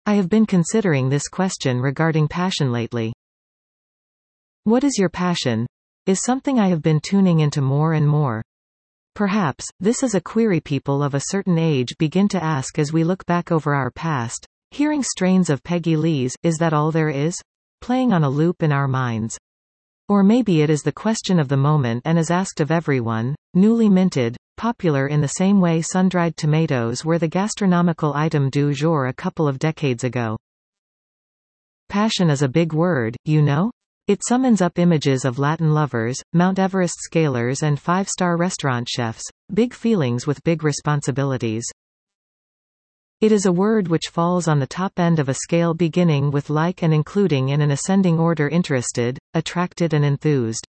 I have been considering this question regarding passion lately. What is your passion? Is something I have been tuning into more and more. Perhaps, this is a query people of a certain age begin to ask as we look back over our past, hearing strains of Peggy Lee's Is That All There Is? Playing on a loop in our minds. Or maybe it is the question of the moment and is asked of everyone, newly minted, popular in the same way sun-dried tomatoes were the gastronomical item du jour a couple of decades ago. Passion is a big word, you know? It summons up images of Latin lovers, Mount Everest scalers and five-star restaurant chefs, big feelings with big responsibilities. It is a word which falls on the top end of a scale beginning with like and including in an ascending order interested, attracted and enthused.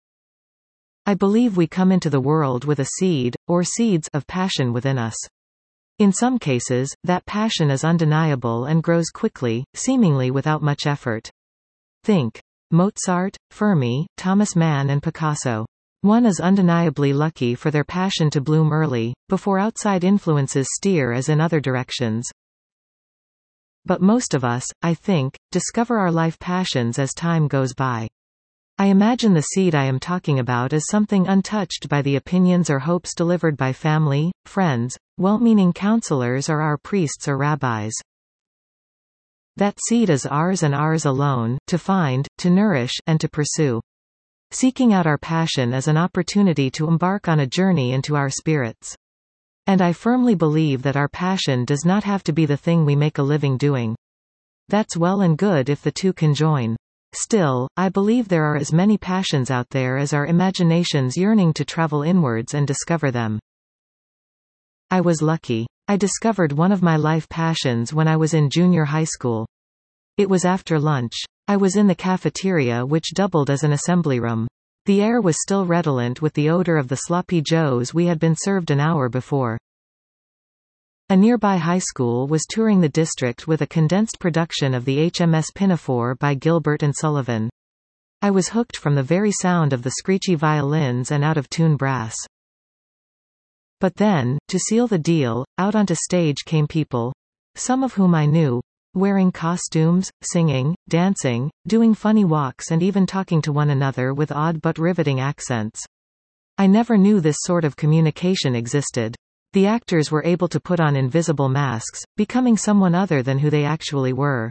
I believe we come into the world with a seed, or seeds, of passion within us. In some cases, that passion is undeniable and grows quickly, seemingly without much effort. Think Mozart, Fermi, Thomas Mann and Picasso. One is undeniably lucky for their passion to bloom early, before outside influences steer as in other directions. But most of us, I think, discover our life passions as time goes by. I imagine the seed I am talking about is something untouched by the opinions or hopes delivered by family, friends, well-meaning counselors or our priests or rabbis. That seed is ours and ours alone, to find, to nourish, and to pursue. Seeking out our passion is an opportunity to embark on a journey into our spirits. And I firmly believe that our passion does not have to be the thing we make a living doing. That's well and good if the two can join. Still, I believe there are as many passions out there as our imaginations yearning to travel inwards and discover them. I was lucky. I discovered one of my life passions when I was in junior high school. It was after lunch. I was in the cafeteria which doubled as an assembly room. The air was still redolent with the odor of the sloppy joes we had been served an hour before. A nearby high school was touring the district with a condensed production of the HMS Pinafore by Gilbert and Sullivan. I was hooked from the very sound of the screechy violins and out-of-tune brass. But then, to seal the deal, out onto stage came people, some of whom I knew, wearing costumes, singing, dancing, doing funny walks and even talking to one another with odd but riveting accents. I never knew this sort of communication existed. The actors were able to put on invisible masks, becoming someone other than who they actually were.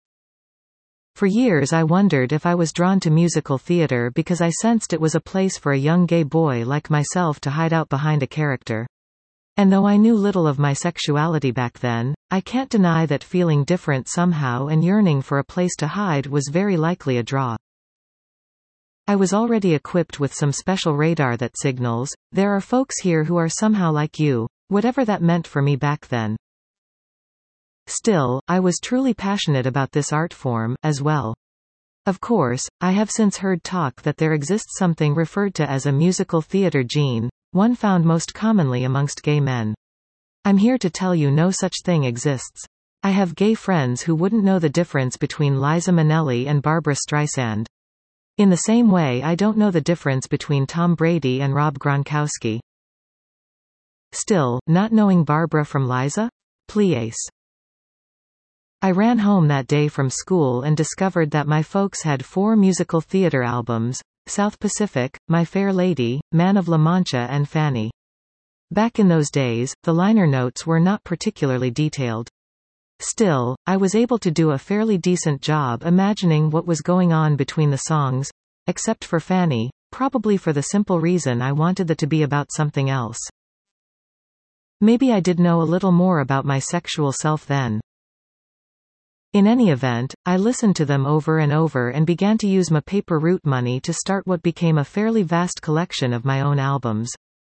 For years I wondered if I was drawn to musical theater because I sensed it was a place for a young gay boy like myself to hide out behind a character. And though I knew little of my sexuality back then, I can't deny that feeling different somehow and yearning for a place to hide was very likely a draw. I was already equipped with some special radar that signals, there are folks here who are somehow like you, whatever that meant for me back then. Still, I was truly passionate about this art form, as well. Of course, I have since heard talk that there exists something referred to as a musical theater gene, one found most commonly amongst gay men. I'm here to tell you no such thing exists. I have gay friends who wouldn't know the difference between Liza Minnelli and Barbra Streisand. In the same way I don't know the difference between Tom Brady and Rob Gronkowski. Still, not knowing Barbra from Liza? Please. I ran home that day from school and discovered that my folks had 4 musical theater albums, South Pacific, My Fair Lady, Man of La Mancha and Fanny. Back in those days, the liner notes were not particularly detailed. Still, I was able to do a fairly decent job imagining what was going on between the songs, except for Fanny, probably for the simple reason I wanted that to be about something else. Maybe I did know a little more about my sexual self then. In any event, I listened to them over and over and began to use my paper route money to start what became a fairly vast collection of my own albums.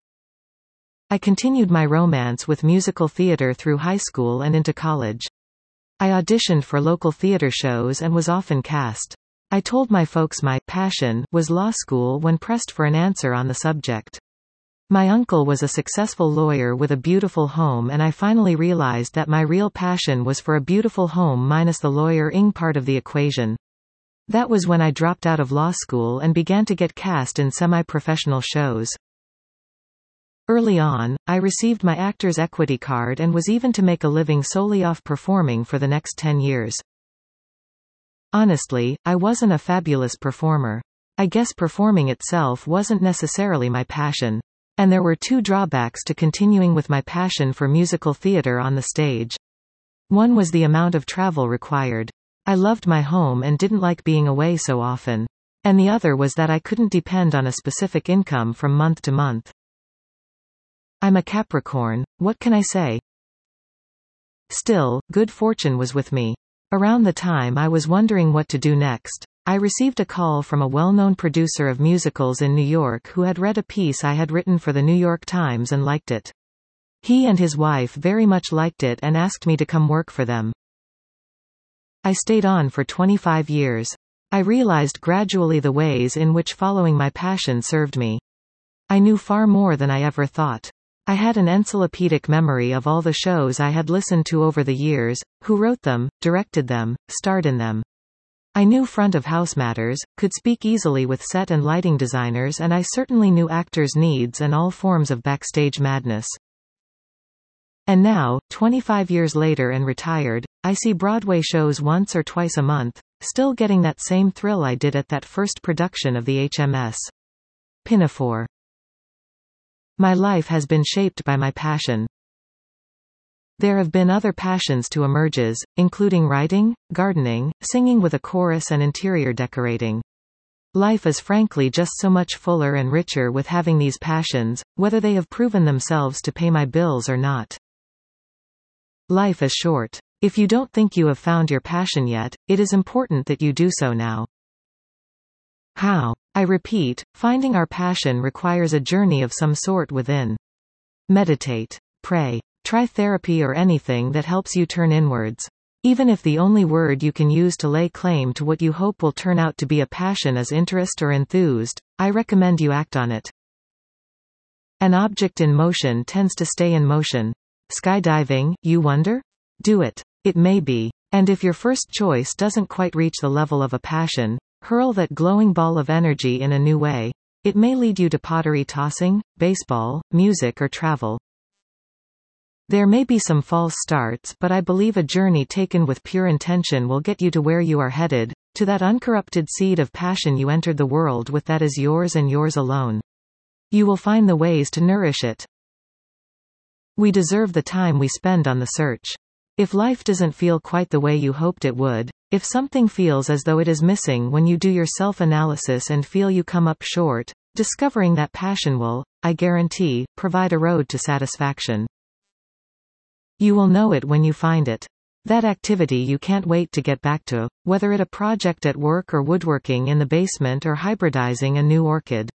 I continued my romance with musical theater through high school and into college. I auditioned for local theater shows and was often cast. I told my folks my passion was law school when pressed for an answer on the subject. My uncle was a successful lawyer with a beautiful home and I finally realized that my real passion was for a beautiful home minus the lawyer-ing part of the equation. That was when I dropped out of law school and began to get cast in semi-professional shows. Early on, I received my actor's equity card and was even to make a living solely off performing for the next 10 years. Honestly, I wasn't a fabulous performer. I guess performing itself wasn't necessarily my passion. And there were two drawbacks to continuing with my passion for musical theater on the stage. One was the amount of travel required. I loved my home and didn't like being away so often. And the other was that I couldn't depend on a specific income from month to month. I'm a Capricorn, what can I say? Still, good fortune was with me. Around the time I was wondering what to do next, I received a call from a well-known producer of musicals in New York who had read a piece I had written for the New York Times and liked it. He and his wife very much liked it and asked me to come work for them. I stayed on for 25 years. I realized gradually the ways in which following my passion served me. I knew far more than I ever thought. I had an encyclopedic memory of all the shows I had listened to over the years, who wrote them, directed them, starred in them. I knew front-of-house matters, could speak easily with set and lighting designers, and I certainly knew actors' needs and all forms of backstage madness. And now, 25 years later and retired, I see Broadway shows once or twice a month, still getting that same thrill I did at that first production of the HMS Pinafore. My life has been shaped by my passion. There have been other passions to emerges, including writing, gardening, singing with a chorus and interior decorating. Life is frankly just so much fuller and richer with having these passions, whether they have proven themselves to pay my bills or not. Life is short. If you don't think you have found your passion yet, it is important that you do so now. How? I repeat, finding our passion requires a journey of some sort within. Meditate. Pray. Try therapy or anything that helps you turn inwards. Even if the only word you can use to lay claim to what you hope will turn out to be a passion is interest or enthused, I recommend you act on it. An object in motion tends to stay in motion. Skydiving, you wonder? Do it. It may be. And if your first choice doesn't quite reach the level of a passion, hurl that glowing ball of energy in a new way. It may lead you to pottery tossing, baseball, music or travel. There may be some false starts, but I believe a journey taken with pure intention will get you to where you are headed, to that uncorrupted seed of passion you entered the world with that is yours and yours alone. You will find the ways to nourish it. We deserve the time we spend on the search. If life doesn't feel quite the way you hoped it would, if something feels as though it is missing when you do your self-analysis and feel you come up short, discovering that passion will, I guarantee, provide a road to satisfaction. You will know it when you find it. That activity you can't wait to get back to, whether it a project at work or woodworking in the basement or hybridizing a new orchid.